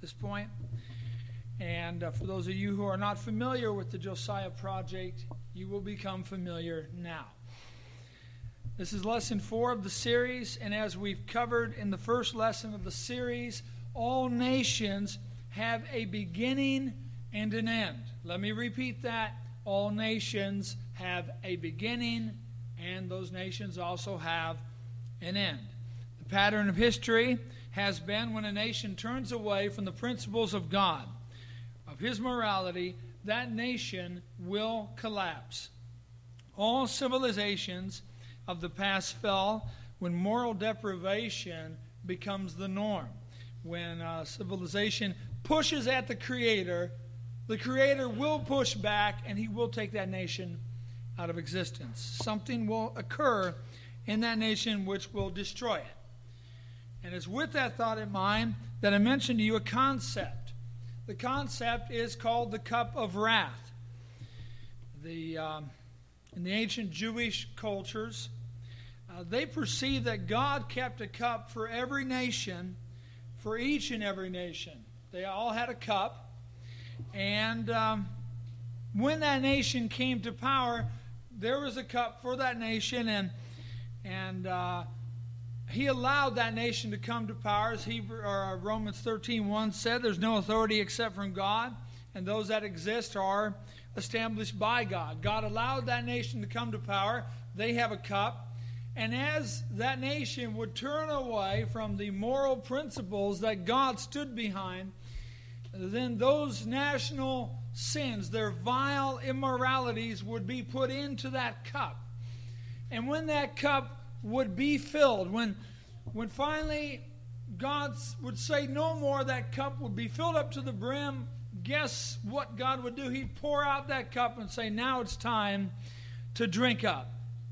this point. And for those of you who are not familiar with the Josiah Project, you will become familiar now. This is lesson 4 of the series, and as we've covered in the first lesson of the series, all nations have a beginning and an end. Let me repeat that. All nations have a beginning, and those nations also have an end. The pattern of history has been when a nation turns away from the principles of God, of His morality, that nation will collapse. All civilizations of the past fell when moral deprivation becomes the norm. When civilization pushes at the Creator will push back and He will take that nation out of existence. Something will occur in that nation which will destroy it. And it's with that thought in mind that I mentioned to you a concept. The concept is called the cup of wrath. In the ancient Jewish cultures, they perceived that God kept a cup for every nation, for each and every nation. They all had a cup. And when that nation came to power, there was a cup for that nation, and He allowed that nation to come to power. As Romans 13:1 said, there's no authority except from God, and those that exist are established by God. God allowed that nation to come to power. They have a cup. And as that nation would turn away from the moral principles that God stood behind, then those national sins, their vile immoralities, would be put into that cup. And when that cup would be filled, when finally God would say no more, that cup would be filled up to the brim, guess what God would do? He'd pour out that cup and say, now it's time to drink up.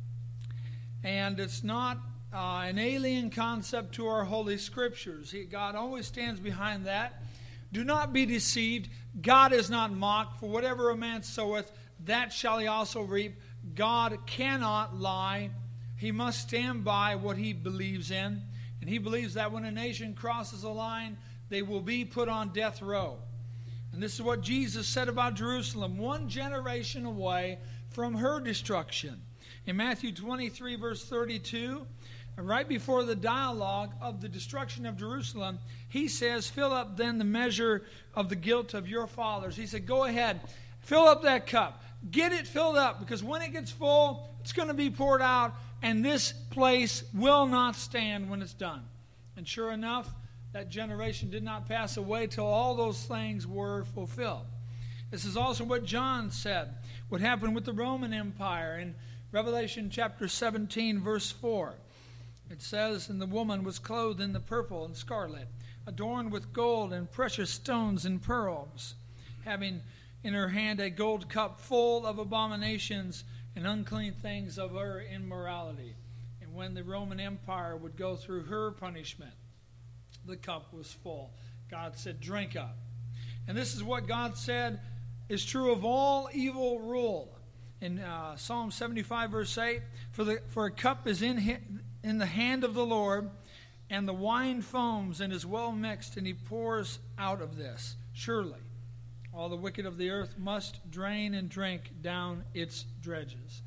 And it's not an alien concept to our Holy Scriptures. God always stands behind that. Do not be deceived. God is not mocked. For whatever a man soweth, that shall he also reap. God cannot lie. He must stand by what He believes in. And He believes that when a nation crosses a line, they will be put on death row. And this is what Jesus said about Jerusalem, one generation away from her destruction. In Matthew 23, verse 32, right before the dialogue of the destruction of Jerusalem, He says, fill up then the measure of the guilt of your fathers. He said, go ahead, fill up that cup. Get it filled up, because when it gets full, it's going to be poured out, and this place will not stand when it's done. And sure enough, that generation did not pass away till all those things were fulfilled. This is also what John said, what happened with the Roman Empire in Revelation chapter 17, verse 4. It says, and the woman was clothed in the purple and scarlet, adorned with gold and precious stones and pearls, having in her hand a gold cup full of abominations and unclean things of her immorality. And when the Roman Empire would go through her punishment, the cup was full. God said, drink up. And this is what God said is true of all evil rule. In Psalm 75, verse 8, for a cup is in the hand of the Lord, and the wine foams and is well mixed, and He pours out of this. Surely all the wicked of the earth must drain and drink down its dredges.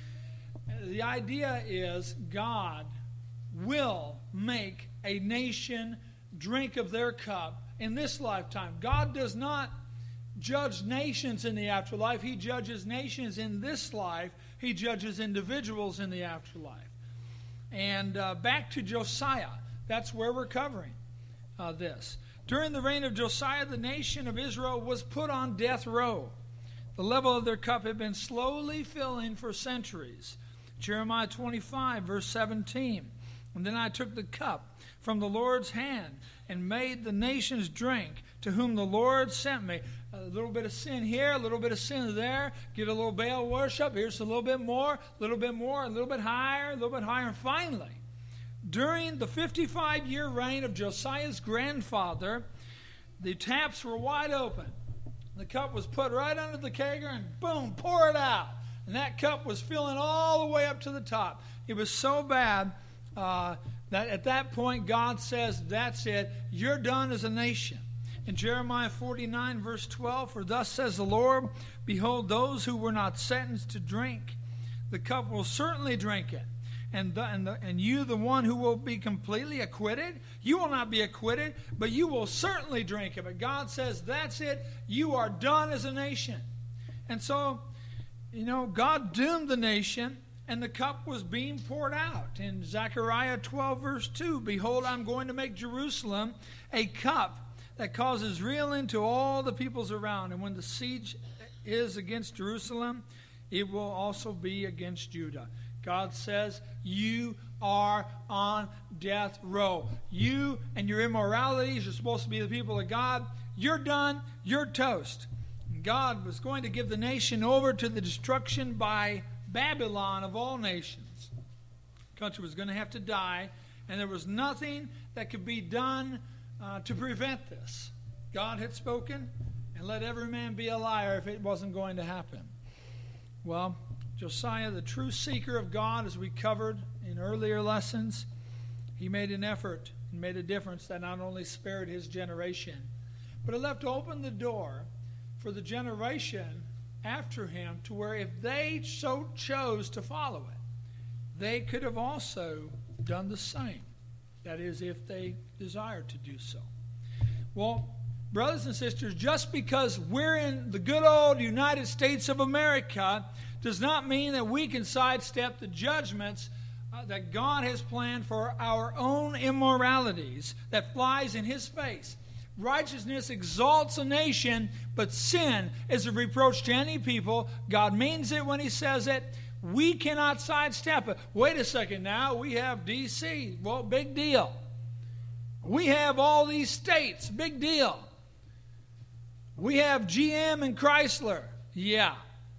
The idea is God will make a nation drink of their cup in this lifetime. God does not judge nations in the afterlife. He judges nations in this life. He judges individuals in the afterlife. And back to Josiah. That's where we're covering this. During the reign of Josiah, the nation of Israel was put on death row. The level of their cup had been slowly filling for centuries. Jeremiah 25, verse 17. And then I took the cup from the Lord's hand and made the nations drink, to whom the Lord sent me. A little bit of sin here, a little bit of sin there. Get a little Baal worship. Here's a little bit more, a little bit more, a little bit higher, a little bit higher. And finally, during the 55-year reign of Josiah's grandfather, the taps were wide open. The cup was put right under the kegger and boom, pour it out. And that cup was filling all the way up to the top. It was so bad that at that point God says, that's it, you're done as a nation. In Jeremiah 49, verse 12, for thus says the Lord, behold, those who were not sentenced to drink the cup will certainly drink it. And you, the one who will be completely acquitted, you will not be acquitted, but you will certainly drink of it. God says, that's it. You are done as a nation. And so, God doomed the nation, and the cup was being poured out. In Zechariah 12, verse 2, behold, I'm going to make Jerusalem a cup that causes reeling to all the peoples around. And when the siege is against Jerusalem, it will also be against Judah. God says, you are on death row. You and your immoralities are supposed to be the people of God. You're done. You're toast. And God was going to give the nation over to the destruction by Babylon of all nations. The country was going to have to die, and there was nothing that could be done to prevent this. God had spoken, and let every man be a liar if it wasn't going to happen. Well, Josiah, the true seeker of God, as we covered in earlier lessons, he made an effort and made a difference that not only spared his generation, but it left open the door for the generation after him to where if they so chose to follow it, they could have also done the same. That is, if they desired to do so. Well, brothers and sisters, just because we're in the good old United States of America does not mean that we can sidestep the judgments that God has planned for our own immoralities that flies in His face. Righteousness exalts a nation, but sin is a reproach to any people. God means it when He says it. We cannot sidestep it. Wait a second now, we have D.C. Well, big deal. We have all these states. Big deal. We have GM and Chrysler. Yeah.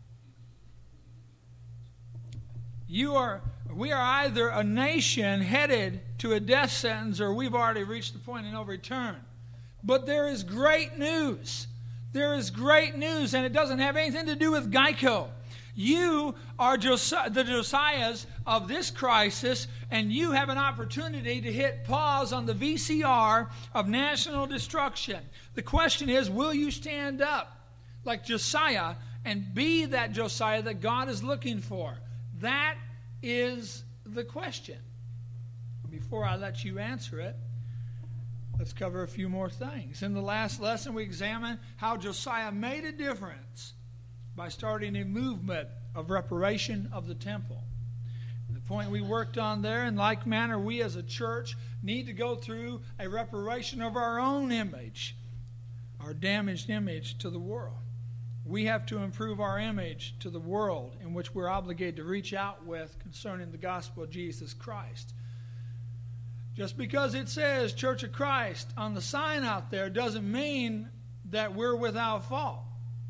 We are either a nation headed to a death sentence or we've already reached the point of no return. But there is great news. There is great news, and it doesn't have anything to do with Geico. You are the Josiahs of this crisis, and you have an opportunity to hit pause on the VCR of national destruction. The question is, will you stand up like Josiah and be that Josiah that God is looking for? That is the question. Before I let you answer it, let's cover a few more things. In the last lesson, we examined how Josiah made a difference by starting a movement of reparation of the temple. The point we worked on there, in like manner, we as a church need to go through a reparation of our own image, our damaged image to the world. We have to improve our image to the world in which we're obligated to reach out with concerning the gospel of Jesus Christ. Just because it says Church of Christ on the sign out there doesn't mean that we're without fault.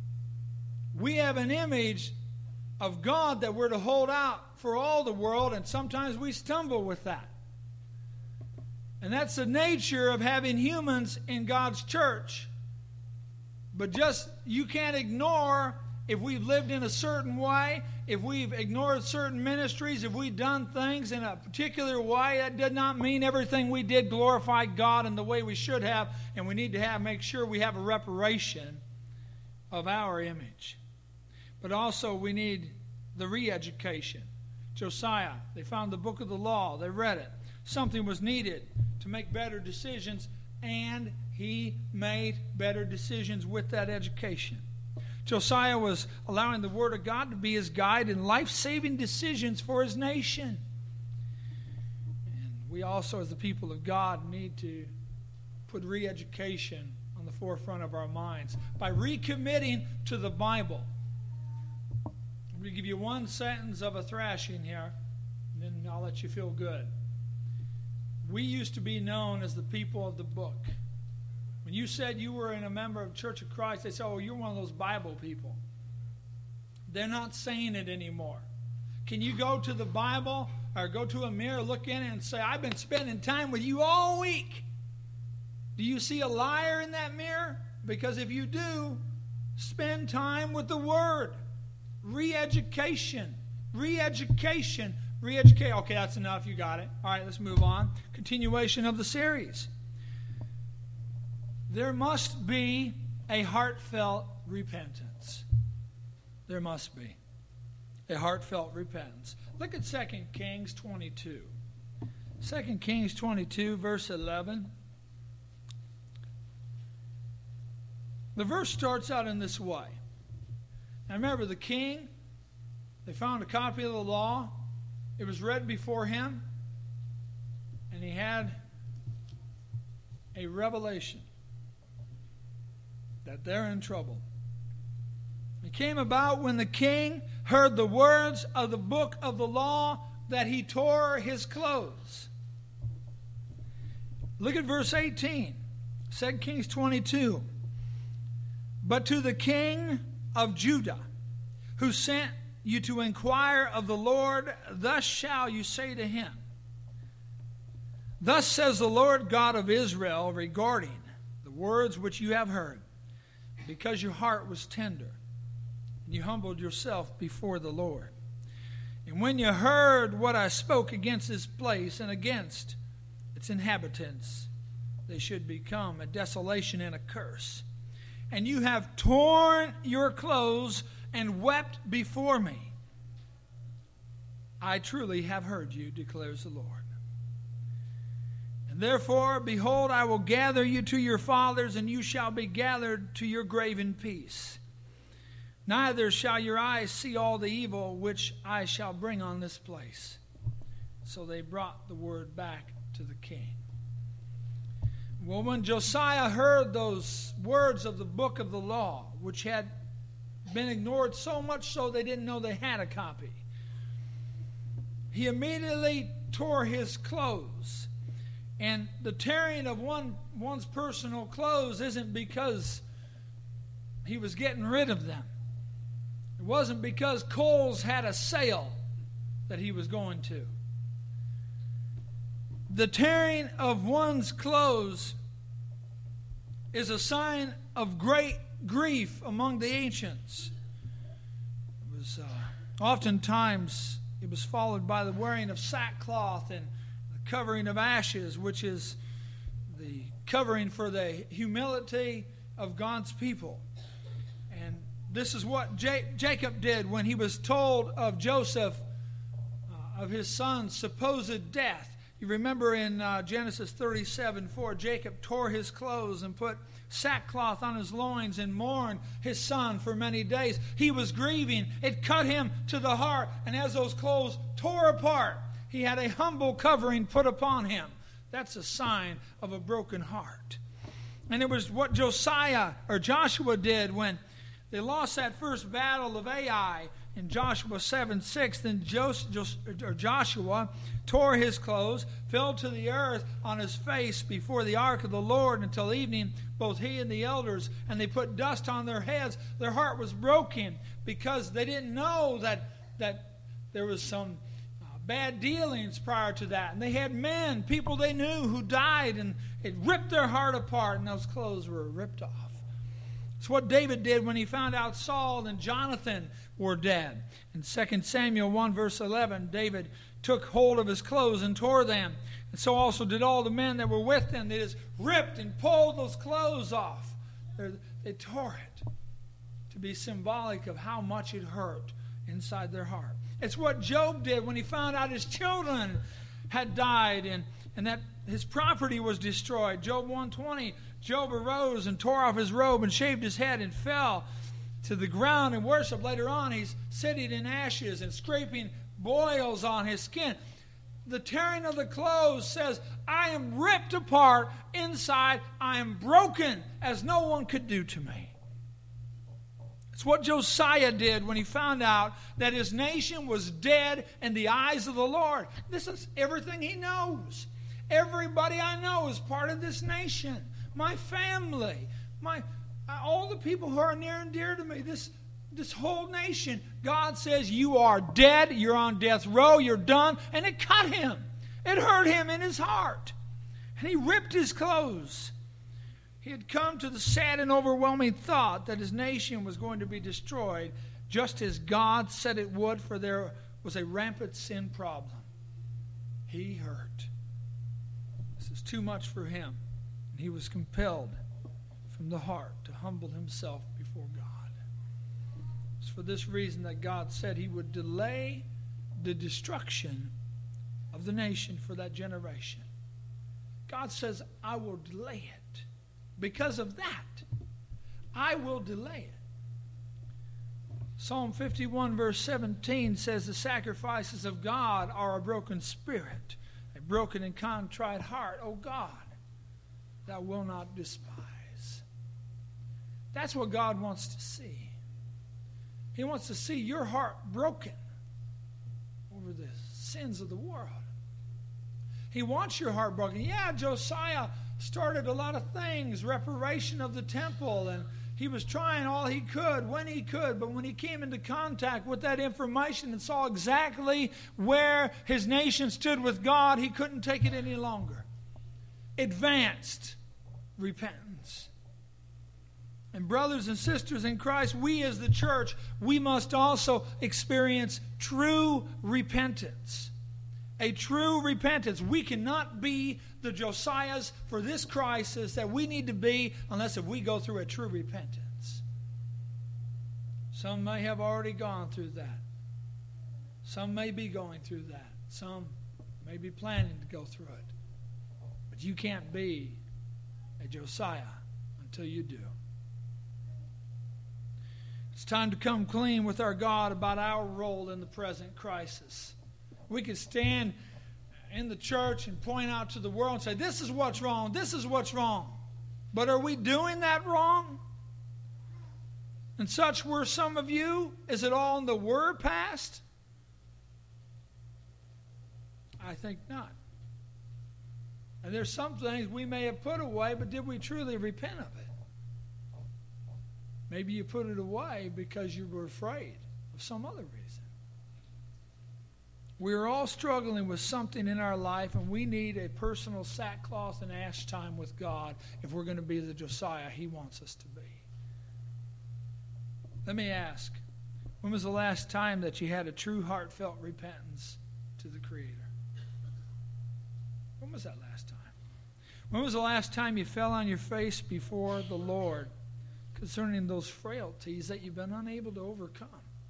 We have an image of God that we're to hold out for all the world, and sometimes we stumble with that. And that's the nature of having humans in God's church. But you can't ignore if we've lived in a certain way, if we've ignored certain ministries, if we've done things in a particular way. That did not mean everything we did glorified God in the way we should have, and we need to make sure we have a reparation of our image. But also we need the re-education. Josiah, they found the book of the law, they read it. Something was needed to make better decisions, and he made better decisions with that education. Josiah was allowing the Word of God to be his guide in life-saving decisions for his nation. And we also, as the people of God, need to put re-education on the forefront of our minds by recommitting to the Bible. I'm going to give you one sentence of a thrashing here, and then I'll let you feel good. We used to be known as the people of the book. When you said you were a member of Church of Christ, they said, oh, you're one of those Bible people. They're not saying it anymore. Can you go to the Bible or go to a mirror, look in it and say, I've been spending time with you all week. Do you see a liar in that mirror? Because if you do, spend time with the Word. Re-education. Re-education. Re-educate. Okay, that's enough. You got it. All right, let's move on. Continuation of the series. there must be a heartfelt repentance. There must be a heartfelt repentance. Look at 2 Kings 22. 2 Kings 22, verse 11. The verse starts out in this way. Now remember, the king, they found a copy of the law. It was read before him. And he had a revelation that they're in trouble. It came about when the king heard the words of the book of the law that he tore his clothes. Look at verse 18, 2 Kings 22. But to the king of Judah, who sent you to inquire of the Lord, thus shall you say to him, Thus says the Lord God of Israel regarding the words which you have heard, because your heart was tender, and you humbled yourself before the Lord. And when you heard what I spoke against this place and against its inhabitants, they should become a desolation and a curse. And you have torn your clothes and wept before me. I truly have heard you, declares the Lord. And therefore, behold, I will gather you to your fathers, and you shall be gathered to your grave in peace. Neither shall your eyes see all the evil which I shall bring on this place. So they brought the word back to the king. Well, when Josiah heard those words of the book of the law, which had been ignored so much so they didn't know they had a copy, he immediately tore his clothes. And the tearing of one's personal clothes isn't because he was getting rid of them. It wasn't because Kohl's had a sale that he was going to. The tearing of one's clothes is a sign of great grief among the ancients. It was oftentimes it was followed by the wearing of sackcloth and the covering of ashes, which is the covering for the humility of God's people. And this is what Jacob did when he was told of Joseph, of his son's supposed death. You remember in Genesis 37:4, Jacob tore his clothes and put sackcloth on his loins and mourned his son for many days. He was grieving. It cut him to the heart. And as those clothes tore apart, he had a humble covering put upon him. That's a sign of a broken heart. And it was what Joshua did when they lost that first battle of Ai in Joshua 7:6. Then Joshua tore his clothes, fell to the earth on his face before the ark of the Lord until evening, both he and the elders, and they put dust on their heads. Their heart was broken because they didn't know that there was some bad dealings prior to that. And they had men, people they knew, who died, and it ripped their heart apart, and those clothes were ripped off. It's what David did when he found out Saul and Jonathan were dead. In 2 Samuel 1 verse 11, David took hold of his clothes and tore them. And so also did all the men that were with him. They just ripped and pulled those clothes off. They tore it to be symbolic of how much it hurt inside their heart. It's what Job did when he found out his children had died and that his property was destroyed. Job 1:20, Job arose and tore off his robe and shaved his head and fell to the ground and worshiped. Later on, he's sitting in ashes and scraping boils on his skin. The tearing of the clothes says, I am ripped apart inside. I am broken as no one could do to me. It's what Josiah did when he found out that his nation was dead in the eyes of the Lord. This is everything he knows. Everybody I know is part of this nation. My family, all the people who are near and dear to me, this whole nation. God says, you are dead, you're on death row, you're done. And it cut him. It hurt him in his heart. And he ripped his clothes. He had come to the sad and overwhelming thought that his nation was going to be destroyed, just as God said it would, for there was a rampant sin problem. He hurt. This is too much for him. And he was compelled from the heart to humble himself before God. It's for this reason that God said he would delay the destruction of the nation for that generation. God says, I will delay it. Because of that, I will delay it. Psalm 51 verse 17 says, the sacrifices of God are a broken spirit, a broken and contrite heart. O God, thou wilt not despise. That's what God wants to see. He wants to see your heart broken over the sins of the world. He wants your heart broken. Yeah, Josiah started a lot of things, reparation of the temple, and he was trying all he could when he could, but when he came into contact with that information and saw exactly where his nation stood with God, he couldn't take it any longer. Advanced repentance. And brothers and sisters in Christ, we as the church, we must also experience true repentance. A true repentance. We cannot be the Josiahs for this crisis that we need to be unless if we go through a true repentance. Some may have already gone through that. Some may be going through that. Some may be planning to go through it. But you can't be a Josiah until you do. It's time to come clean with our God about our role in the present crisis. We could stand in the church and point out to the world and say, this is what's wrong, this is what's wrong. But are we doing that wrong? And such were some of you. Is it all in the word passed? I think not. And there's some things we may have put away, but did we truly repent of it? Maybe you put it away because you were afraid of some other reason. We're all struggling with something in our life, and we need a personal sackcloth and ash time with God if we're going to be the Josiah he wants us to be. Let me ask, when was the last time that you had a true heartfelt repentance to the Creator? When was that last time? When was the last time you fell on your face before the Lord concerning those frailties that you've been unable to overcome?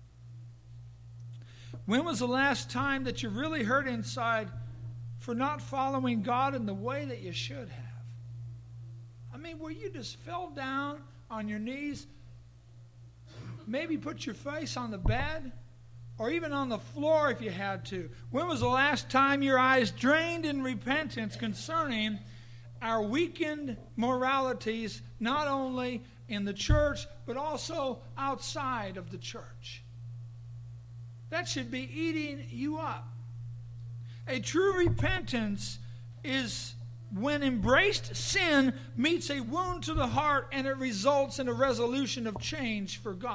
When was the last time that you really hurt inside for not following God in the way that you should have? I mean, where you just fell down on your knees, maybe put your face on the bed, or even on the floor if you had to. When was the last time your eyes drained in repentance concerning our weakened moralities, not only in the church, but also outside of the church? That should be eating you up. A true repentance is when embraced sin meets a wound to the heart and it results in a resolution of change for God.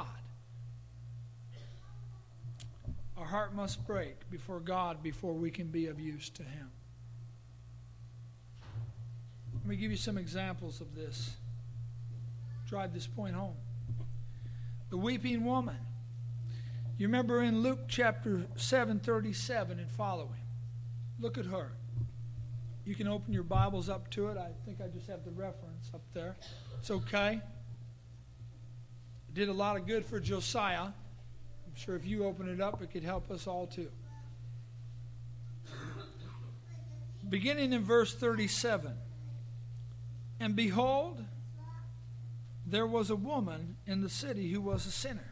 Our heart must break before God before we can be of use to Him. Let me give you some examples of this. Drive this point home. The weeping woman. You remember in Luke chapter 7:37 and following. Look at her. You can open your Bibles up to it. I think I just have the reference up there. It's okay. It did a lot of good for Josiah. I'm sure if you open it up, it could help us all too. Beginning in verse 37. And behold, there was a woman in the city who was a sinner.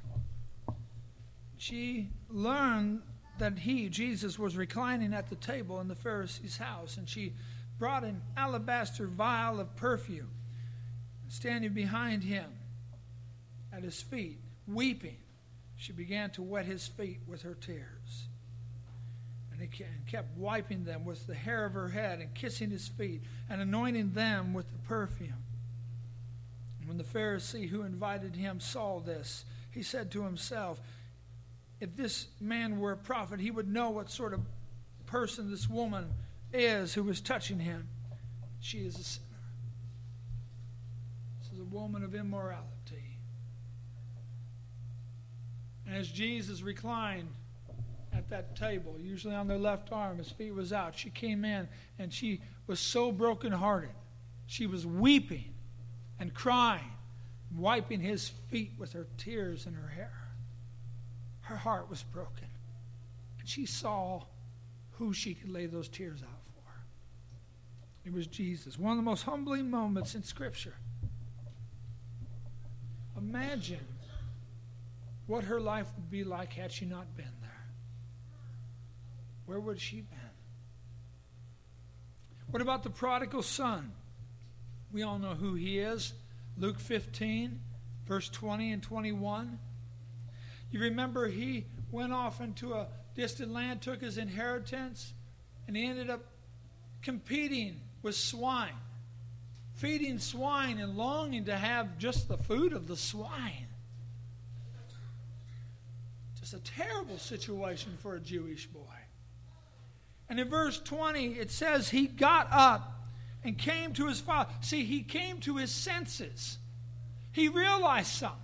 She learned that he, Jesus, was reclining at the table in the Pharisee's house, and she brought an alabaster vial of perfume, and standing behind him at his feet, weeping, she began to wet his feet with her tears. And kept wiping them with the hair of her head and kissing his feet and anointing them with the perfume. And when the Pharisee who invited him saw this, he said to himself, if this man were a prophet, he would know what sort of person this woman is who was touching him. She is a sinner. This is a woman of immorality. And as Jesus reclined at that table, usually on their left arm, his feet was out, she came in and she was so brokenhearted. She was weeping and crying wiping his feet with her tears and her hair. Her heart was broken. And she saw who she could lay those tears out for. It was Jesus. One of the most humbling moments in Scripture. Imagine what her life would be like had she not been there. Where would she have been? What about the prodigal son? We all know who he is. Luke 15, verse 20 and 21. You remember he went off into a distant land, took his inheritance, and he ended up competing with swine, feeding swine and longing to have just the food of the swine. Just a terrible situation for a Jewish boy. And in verse 20, it says he got up and came to his father. See, he came to his senses. He realized something.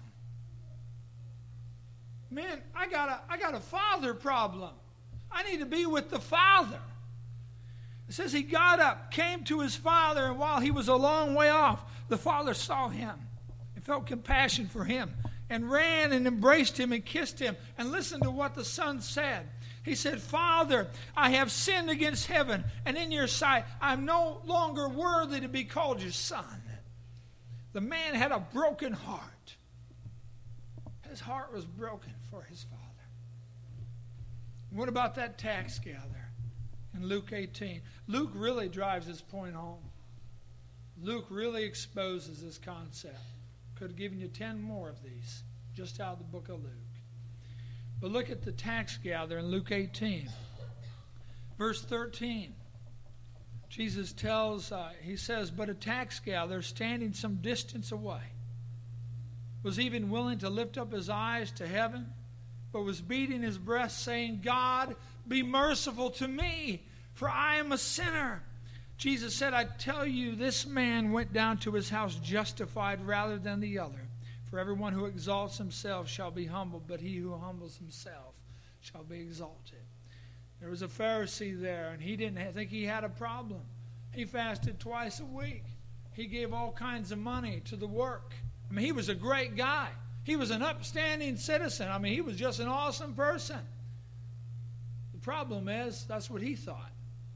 Man, I got a father problem. I need to be with the Father. It says he got up, came to his father, and while he was a long way off, the father saw him and felt compassion for him and ran and embraced him and kissed him. And listen to what the son said. He said, Father, I have sinned against heaven, and in your sight I'm no longer worthy to be called your son. The man had a broken heart. His heart was broken for his father. What about that tax gatherer in Luke 18? Luke really drives this point home. Luke really exposes this concept. Could have given you 10 more of these just out of the book of Luke. But look at the tax gatherer in Luke 18. Verse 13. Jesus tells, he says, but a tax gatherer standing some distance away was even willing to lift up his eyes to heaven, but was beating his breast, saying, God, be merciful to me, for I am a sinner. Jesus said, I tell you, this man went down to his house justified rather than the other. For everyone who exalts himself shall be humbled, but he who humbles himself shall be exalted. There was a Pharisee there, and he didn't think he had a problem. He fasted twice a week. He gave all kinds of money to the work. I mean, he was a great guy. He was an upstanding citizen. I mean, he was just an awesome person. The problem is, that's what he thought.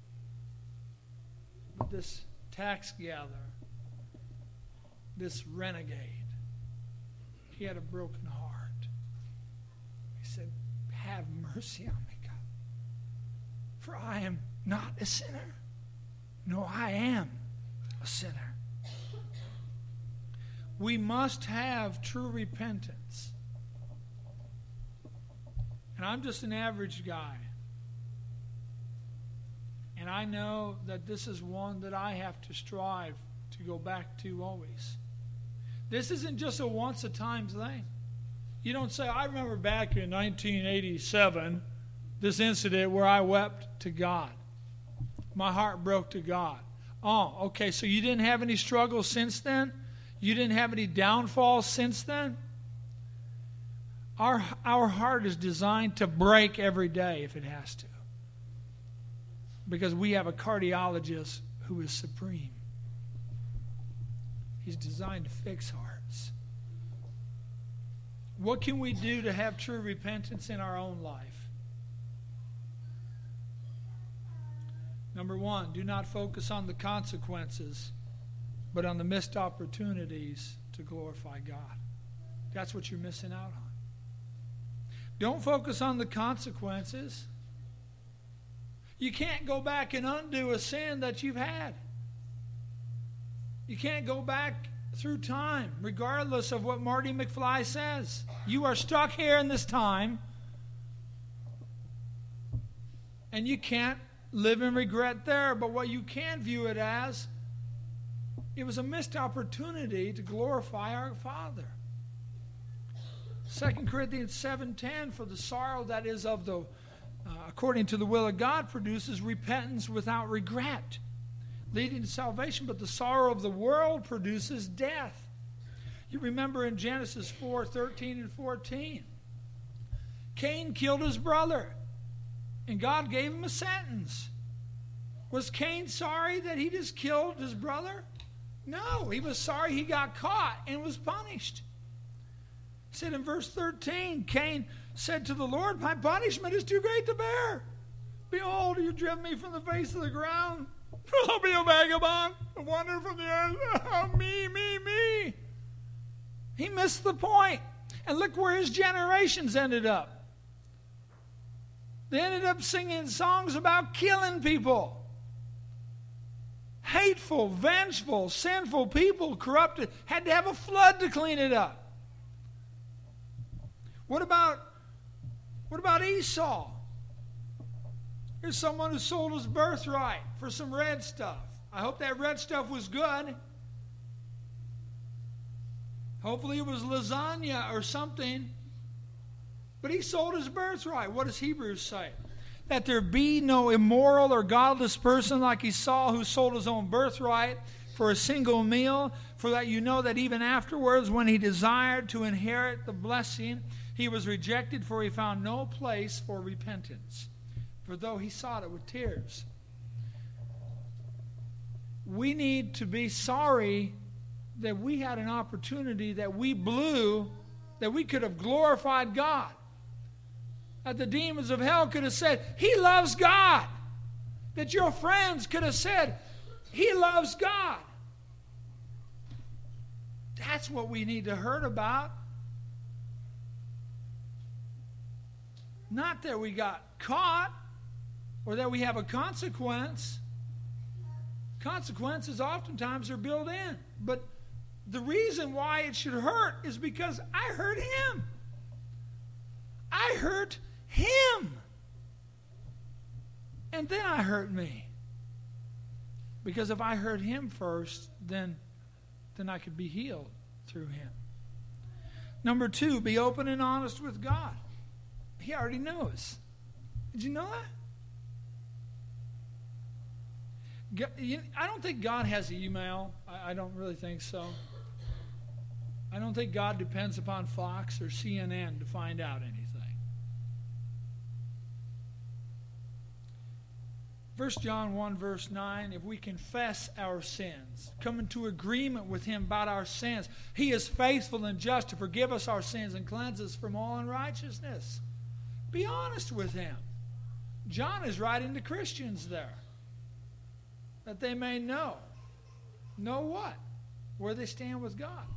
But this tax gatherer, this renegade, he had a broken heart. He said, have mercy on me, God. For I am not a sinner. No, I am a sinner. We must have true repentance. And I'm just an average guy. And I know that this is one that I have to strive to go back to always. This isn't just a once-a-time thing. You don't say, I remember back in 1987, this incident where I wept to God. My heart broke to God. Oh, okay, so you didn't have any struggles since then? You didn't have any downfalls since then? Our heart is designed to break every day if it has to. Because we have a cardiologist who is supreme. He's designed to fix hearts. What can we do to have true repentance in our own life? Number one, do not focus on the consequences, but on the missed opportunities to glorify God. That's what you're missing out on. Don't focus on the consequences. You can't go back and undo a sin that you've had. You can't go back through time, regardless of what Marty McFly says. You are stuck here in this time, and you can't live in regret there. But what you can view it as, it was a missed opportunity to glorify our Father. 2 Corinthians 7:10, for the sorrow that is of the, according to the will of God, produces repentance without regret, leading to salvation, but the sorrow of the world produces death. You remember in Genesis 4:13 and 14, Cain killed his brother, and God gave him a sentence. Was Cain sorry that he just killed his brother? No, he was sorry he got caught and was punished. It said in verse 13, Cain said to the Lord, my punishment is too great to bear. Behold, you driven me from the face of the ground. I'll be a vagabond, a wanderer from the earth. Oh, me. He missed the point. And look where his generations ended up. They ended up singing songs about killing people. Hateful, vengeful, sinful people, corrupted, had to have a flood to clean it up. What about Esau? Here's someone who sold his birthright for some red stuff. I hope that red stuff was good. Hopefully it was lasagna or something. But he sold his birthright. What does Hebrews say? That there be no immoral or godless person like Esau who sold his own birthright for a single meal, for that you know that even afterwards when he desired to inherit the blessing, he was rejected, for he found no place for repentance. For though he sought it with tears. We need to be sorry that we had an opportunity that we blew, that we could have glorified God. That the demons of hell could have said, he loves God. That your friends could have said, he loves God. That's what we need to hear about. Not that we got caught or that we have a consequence. Consequences oftentimes are built in. But the reason why it should hurt is because I hurt him. I hurt him. And then I hurt me. Because if I hurt him first, then I could be healed through him. Number 2, be open and honest with God. He already knows. Did you know that? I don't think God has email. I don't really think so. I don't think God depends upon Fox or CNN to find out anything. 1 John 1 verse 9, if we confess our sins, come into agreement with him about our sins, he is faithful and just to forgive us our sins and cleanse us from all unrighteousness. Be honest with him. John is writing to Christians there, that they may know. Know what? Where they stand with God.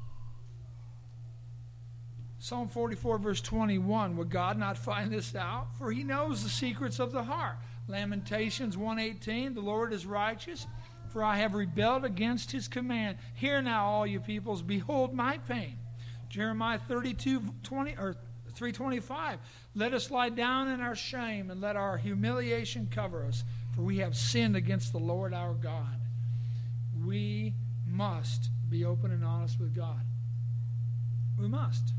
Psalm 44 verse 21, would God not find this out? For he knows the secrets of the heart. Lamentations 1:18, the Lord is righteous, for I have rebelled against his command. Hear now, all you peoples, behold my pain. Jeremiah 3:25, let us lie down in our shame and let our humiliation cover us, for we have sinned against the Lord our God. We must be open and honest with God. We must.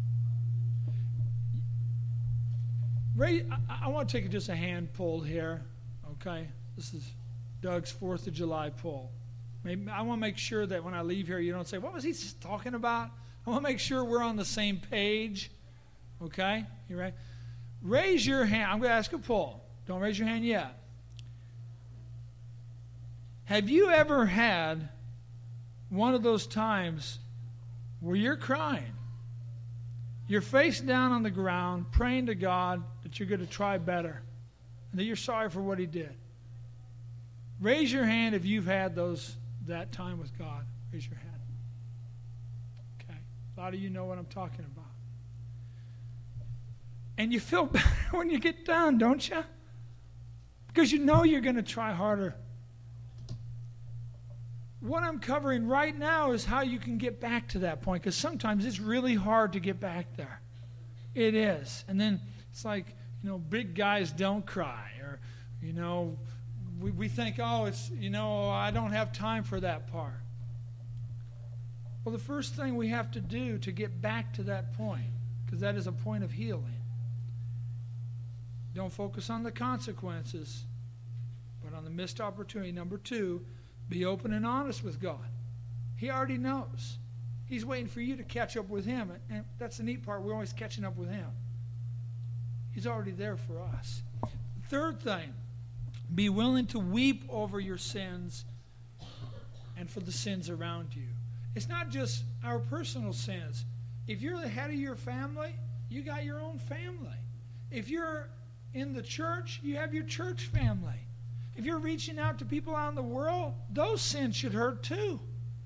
Ray, I want to take just a hand pull here, okay? This is Doug's 4th of July pull. Maybe I want to make sure that when I leave here, you don't say, what was he talking about? I want to make sure we're on the same page, okay? You ready? Raise your hand. I'm going to ask a pull. Don't raise your hand yet. Have you ever had one of those times where you're crying? You're face down on the ground, praying to God that you're going to try better and that you're sorry for what he did. Raise your hand if you've had that time with God. Raise your hand. Okay. A lot of you know what I'm talking about. And you feel better when you get done, don't you? Because you know you're going to try harder. What I'm covering right now is how you can get back to that point, because sometimes it's really hard to get back there. It is. And then it's like, big guys don't cry, or, we think, it's, I don't have time for that part. Well, the first thing we have to do to get back to that point, because that is a point of healing, don't focus on the consequences, but on the missed opportunity. Number 2, be open and honest with God. He already knows. He's waiting for you to catch up with him. And that's the neat part. We're always catching up with him. He's already there for us. Third thing, be willing to weep over your sins and for the sins around you. It's not just our personal sins. If you're the head of your family, you got your own family. If you're in the church, you have your church family. If you're reaching out to people out in the world, those sins should hurt too.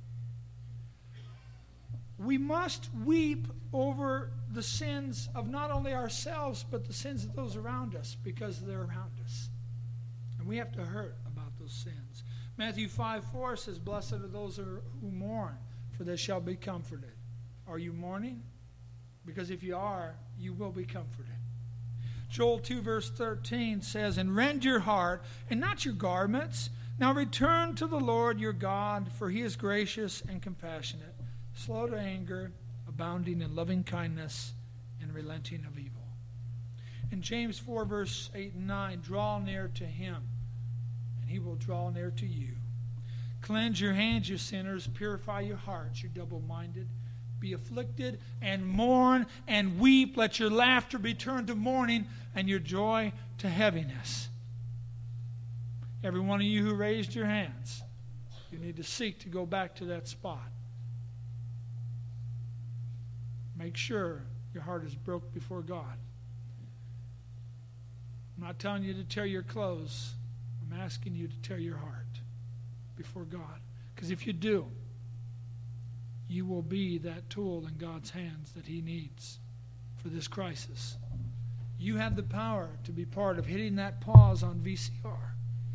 We must weep over the sins of not only ourselves, but the sins of those around us, because they're around us. And we have to hurt about those sins. Matthew 5:4 says, "Blessed are those who mourn, for they shall be comforted." Are you mourning? Because if you are, you will be comforted. Joel 2 verse 13 says, "And rend your heart, and not your garments. Now return to the Lord your God, for he is gracious and compassionate, slow to anger, abounding in loving kindness, and relenting of evil." In James 4 verse 8 and 9, "Draw near to him, and he will draw near to you. Cleanse your hands, you sinners. Purify your hearts, you double-minded. Be afflicted and mourn and weep. Let your laughter be turned to mourning and your joy to heaviness." Every one of you who raised your hands, you need to seek to go back to that spot. Make sure your heart is broke before God. I'm not telling you to tear your clothes. I'm asking you to tear your heart before God. Because if you do, you will be that tool in God's hands that he needs for this crisis. You have the power to be part of hitting that pause on VCR.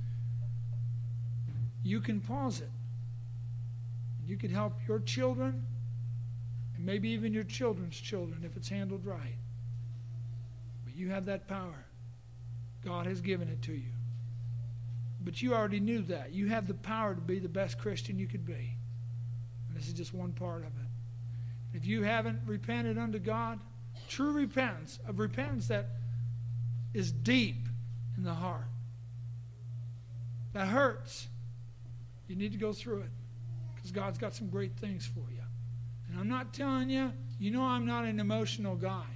You can pause it. You can help your children, and maybe even your children's children if it's handled right. But you have that power. God has given it to you. But you already knew that. You have the power to be the best Christian you could be. And this is just one part of it. If you haven't repented unto God, true repentance, of repentance that is deep in the heart, that hurts, you need to go through it, because God's got some great things for you. And I'm not telling you, you know I'm not an emotional guy.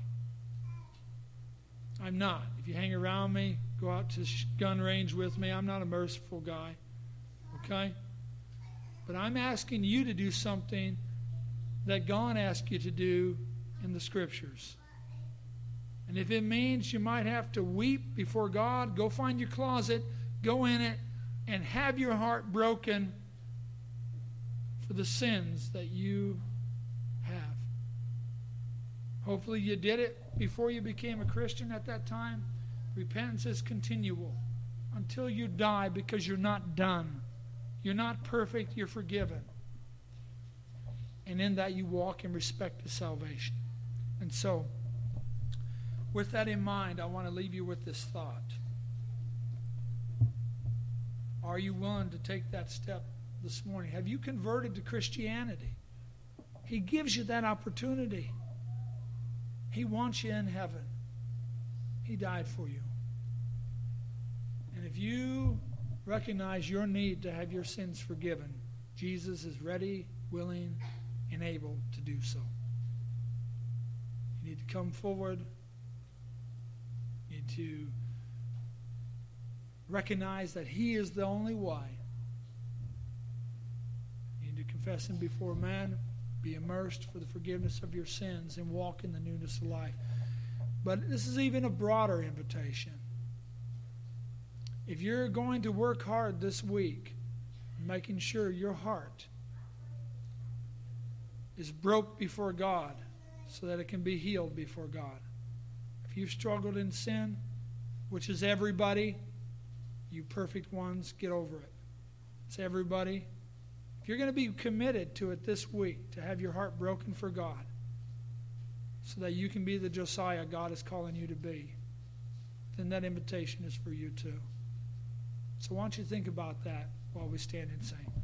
I'm not. If you hang around me, go out to gun range with me, I'm not a merciful guy. Okay? But I'm asking you to do something that God asked you to do in the Scriptures. And if it means you might have to weep before God, go find your closet, go in it, and have your heart broken for the sins that you have. Hopefully you did it before you became a Christian at that time. Repentance is continual until you die, because you're not done. You're not perfect, you're forgiven. And in that you walk in respect to salvation. And so, with that in mind, I want to leave you with this thought. Are you willing to take that step this morning? Have you converted to Christianity? He gives you that opportunity. He wants you in heaven. He died for you. And if you recognize your need to have your sins forgiven, Jesus is ready, willing, and able to do so. You need to come forward. You need to recognize that he is the only way. You need to confess him before man, be immersed for the forgiveness of your sins, and walk in the newness of life. But this is even a broader invitation. If you're going to work hard this week, making sure your heart is broke before God so that it can be healed before God. If you've struggled in sin, which is everybody, you perfect ones, get over it. It's everybody. If you're going to be committed to it this week, to have your heart broken for God, so that you can be the Josiah God is calling you to be, then that invitation is for you too. So why don't you think about that while we stand and sing.